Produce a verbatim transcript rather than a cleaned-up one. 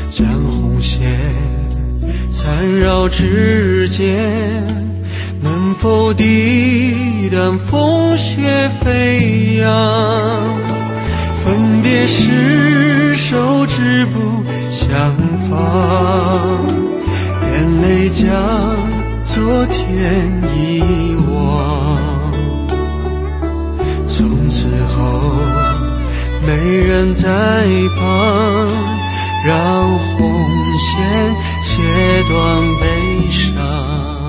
将红线缠绕指尖，能否抵挡风雪飞扬？分别时手指不相放，眼泪将昨天遗忘。从此后没人在旁，让红线切断悲伤。